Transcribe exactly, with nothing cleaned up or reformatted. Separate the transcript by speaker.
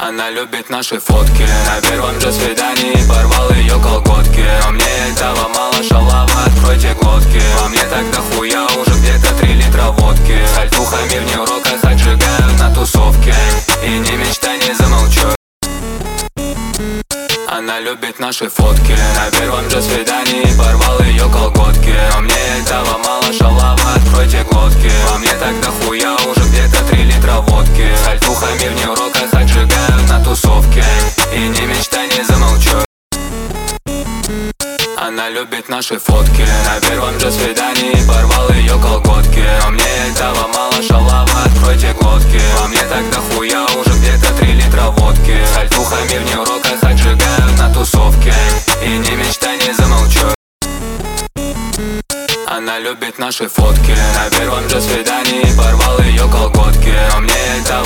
Speaker 1: Она любит наши фотки. На первом же свидании порвал ее колготки. Но мне этого мало, шалава, откройте глотки. Во мне так дохуя, уже где-то три литра водки. С альтухами в неуроках отжигаю на тусовке. И не мечтай, не замолчу. Она любит наши фотки. На первом же свидании порвал ее колготки. Но мне этого мало, шалава, откройте глотки. Во мне так дохуя, уже где-то три литра водки. С альтухами в неуроках отжигаю на тусовке. И не мечтай, не замолчу. Она любит наши фотки. На первом же свидании порвал ее колготки. Но мне этого мало, шалава, откройте глотки. Во мне так дохуя, уже где-то три литра водки. С альтухами в неуроках отжигаю на тусовке. И не мечтай, не замолчу. Она любит наши фотки. На первом же свидании порвал ее колготки. Но мне этого